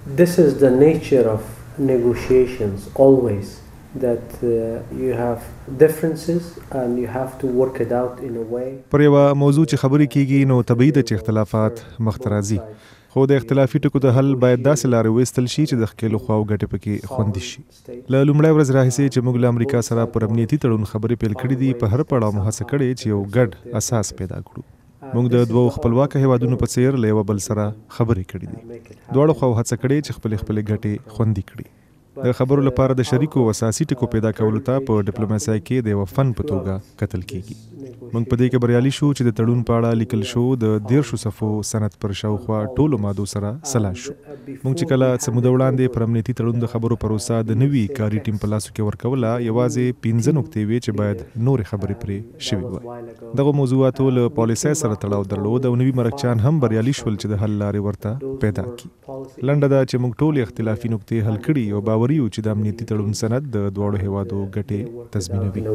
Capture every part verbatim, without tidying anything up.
This is the nature of negotiations always, that uh, you have differences and you have to work it out in a way. پر یوه موضوع چې خبرې کیږي نو طبیعي ده چې اختلافات مخته راځي، خو د اختلافي ټکو د حل باید داسې لارې وایستل شي چې د ښکېلو خواو ګټې پکې خوندي شي. له لومړۍ ورځ راهیسې چې موږ له امریکا سره پر امنیتي تړون خبرې پیل کړي دي، په هر پړاو مو هڅه کړې چې یو ګډ اساس پیدا کړو. موږ د دوو خپلواکه هیوادونو په څیر له یوه بل سره خبرې کړي دي. دواړو خواو هڅه کړې چې خپلې خپلې ګټې خوندي کړي. د خبرو لپاره د شریکو او اساسي ټکو پیدا کولو ته په ډیپلوماسۍ کې د یوه فن په توګه کتل کیږي. موږ په دې کې بریالي شو چې د تړون په اړه لیکل شو د دیرشو صفحو سند پر شاوخوا ټولو مادو سره سلا شو. موږ چې کله څه موده وړاندې پر امنیتي تړون د خبرو پروسه د نوي کاري ټیم په لاسو کې ورکوله، یوازې پنځه نقطې وې چې باید نورې خبرې پرې شوې وای. دغه موضوعاتو له پالیسۍ سره تړاو درلود او نوي مرکچیان هم بریالي شول چې د حل لارې ورته پیدا کړي. لنډه ده چې موږ ټولې اختلافي نقطې حل کړي او باوري یو چې د امنیتي تړون سند د دواړو هیوادو ګټې تضمینوي.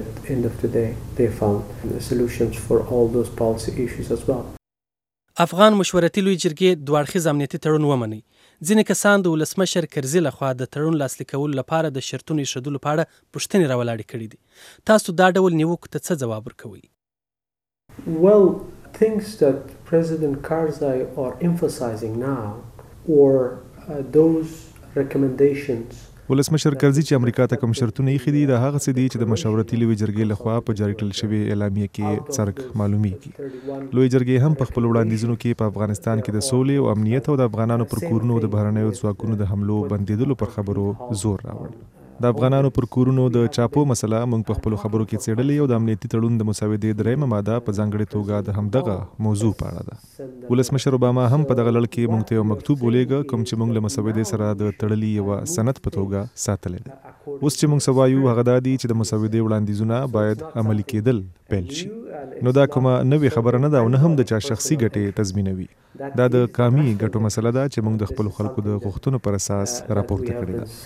Solutions for all those policy issues as well. افغان مشورتي لوی جرګې دوه اړخیز امنیتي تړون ومني. ځینې کسان د ولسمشر کرزي لخوا د تړون لاسلیک کولو لپاره د شرطونو ایښودلو په اړه پوښتنې راولاړې کړي دي. تاسو دا ډول نیوکو ته څه ځواب ورکوئ؟ Well, things that President Karzai are emphasizing now or uh, those recommendations. ولسمشر کرزي چې امریکا ته کوم شرطونه ایښي دي د هغه څه دي چې د مشورتي لوی جرګې لخوا په جاري کړل شوې اعلامیه کې څرګ معلومیږي. لوی جرګې هم په خپل وړاندیزونو کې په افغانستان کې د سولې او امنیت او د افغانانو پر کورونو د بهرنیو ځواکونو د حملو بندیدلو پر خبرو زور راوړ. د افغانانو پر کورونو د چاپو مسله موږ په خپل خبرو کې څېړلې او د امنیتي تړون د مسودې درېیمه ماده په ځانګړې توګه د همدغه موضوع په اړه ده. ولسمشر اوباما هم په دغه لړ کې موږ ته یو مکتوب ولېږه کوم چې موږ له مسودې سره د تړلي یوه سند په توګه ساتلی دی. اوس چې موږ څه وایو هغه دا دي چې د مسودې وړاندیزونه باید عملي کېدل پیل شي. نو دا کومه نوې خبره نه ده او نه هم د چا شخصي ګټې تضمینوي. دا د قامي ګټو مسله ده چې موږ د خپلو خلکو د غوښتنو پر اساس راپورته کړې ده.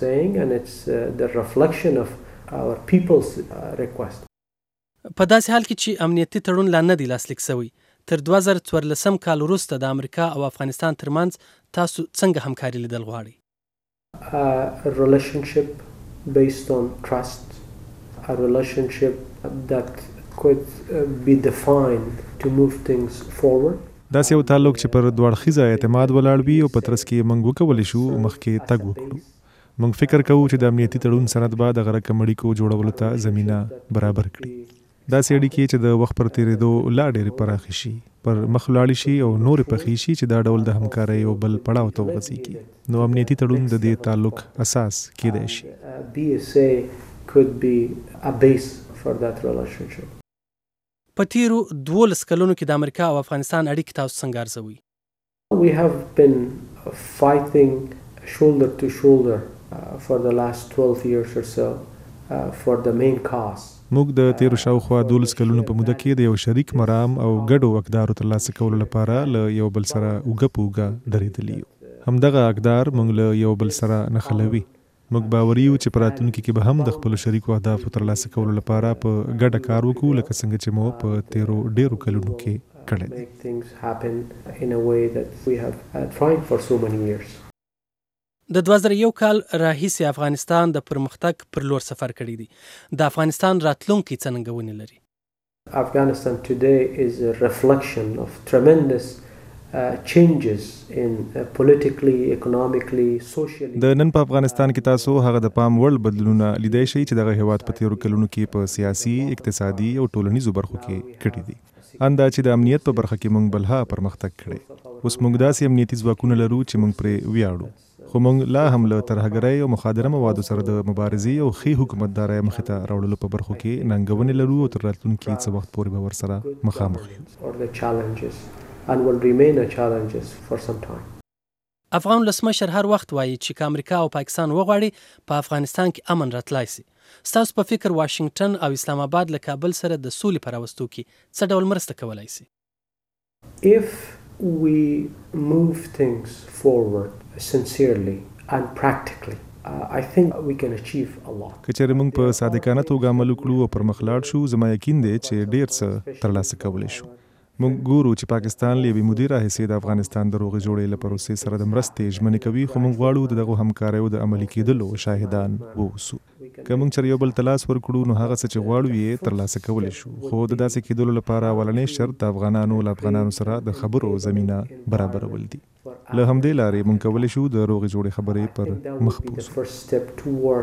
په داسې حال کې چې امنیتي تړون لا نه دی لاسلیک شوی، تر دوه زره څوارلسم کال وروسته د امریکا او افغانستان ترمنځ تاسو څنګه همکاري لیدل غواړئ؟ A relationship based on trust, a relationship that could be defined to move things forward. داسې یو تعلق چې پر دوه اړخیزه اعتماد ولاړ وي او په ترڅ کې موږ وکولی شو مخکې تګ وکړو. موږ فکر کوو چې د امنیتي تړون سند به دغه رقم اړیکو جوړولو ته زمینه برابر کړي. داسې اړیکې چې د وخت پر تېرېدو لا ډېرې پراخې شي، پر مخ ولاړې شي او نورې پخې شي چې دا ډول د همکارۍ یو بل پړاو ته وغځېږي. نو امنیتي تړون د دې تعلق اساس کېدای شي. B S A could be a base for that relationship. په تیرو دولس کلونو کې د امریکا او افغانستان اړیکې تاسو څنګه ارزوئ؟ We have been fighting shoulder to shoulder uh, for the last twelve years or so uh, for the main cause. موږ د تیرو شاوخوا دولس کلونو په موده کې د یو شریک مرام او ګډو اقدارو ترلاسه کولو لپاره له یو بل سره اوږه په اوږه درېدلي یو. همدغه اقدار موږ له یو بل سره نښلوي. موږ باوري یو چې په راتلونکي کې به هم د خپلو شریکو اهدافو ترلاسه کولو لپاره په ګډه کار وکړو لکه څنګه چې مو په تیرو ډېرو کلونو کې کړی دی. د دوه زره یو کال راهیسې افغانستان د پرمختګ پر لور سفر کړی دی. د افغانستان راتلونکی څه ننګونې لري؟ Afghanistan today is a reflection of tremendous uh, changes in uh, politically, economically, socially. د نن په افغانستان کې تاسو هغه د پام وړ بدلونونه لیدای شئ چې دغه هیواد په تیرو کلونو کې په سیاسي، اقتصادي او ټولنیزو برخو کې کړي دي. اندا چې د امنیت په برخه کې موږ بلها پرمختګ کړی. اوس موږ داسې امنیتي ځواکونه لرو چې موږ پرې ویاړو. خو موږ لا هم له ترهګرۍ او مخادره موادو سره د مبارزې او ښې حکومتدارۍ مخې ته راوړلو په برخو کې ننګونې لرو او تر راتلونکي څه وخت پورې به ورسره مخامخ یو. افغان ولسمشر هر وخت وایي چې که امریکا او پاکستان وغواړي په افغانستان کې امن راتلای سي. ستاسو په فکر واشنګټن او اسلام آباد له کابل سره د سولې په راوستو کې څه ډول مرسته کولی سي؟ If we move things forward sincerely and practically, uh, I think we can achieve a lot. که چېرې موږ په صادقانه توګه عمل وکړو او پر مخ لاړ شو، زما یقین دی چې ډېر څه ترلاسه کولی شو. مونږ ګورو چې پاکستان له مدیره حیثیت د افغانستان د روغې جوړې لپاره پروسې سره د مرستې ژمنې کوي، خو مونږ غواړو دغه همکاریو د عملي کېدلو شاهدان ووسو. که مونږ چېرې یو بل ته لاس ورکړو نو هغه څه چې غواړو یې ترلاسه کولی شو، خو د داسې کېدلو لپاره اولنی شرط د افغانانو له افغانانو سره د خبرو زمینه برابرول دي. له همدې لارې مونږ کولی شو د روغې جوړې خبرې پر مخ بوځو.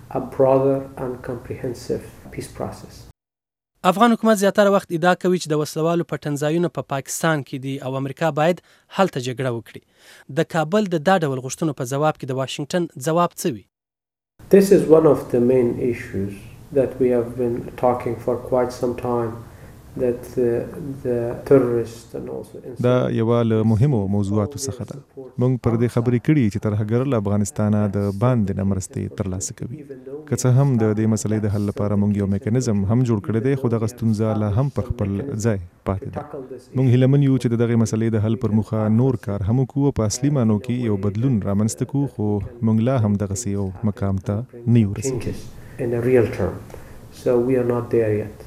افغان حکومت زیاتره وخت ادعا کوي چې د وسلوالو پټنځایونه په پا پاکستان کې دي او امریکا باید هلته جګړه وکړي. د کابل د دا ډول غوښتنو په ځواب کې د واشنگټن ځواب څه وي؟ This is one of the main issues that we have been talking for quite some time. That the, the terrorists and also دا یوه له مهمو موضوعاتو څخه ده. موږ پر دې خبرې کړي چې ترهګر له افغانستانه د باندې نه مرستې ترلاسه کوي. که څه هم د دې مسلې د حل لپاره موږ یو میکانیزم هم جوړ کړی دی، خو دغه ستونزه لا هم پر خپل ځای پاتې ده. موږ هیله من یو چې د دغې مسلې د حل پر موخه نور کار هم وکړو، په اصلي معنو کې یو بدلون رامنځته کړو، خو موږ لا هم دغسې یو مقام ته نه یو رسېدلي. So we are not there yet.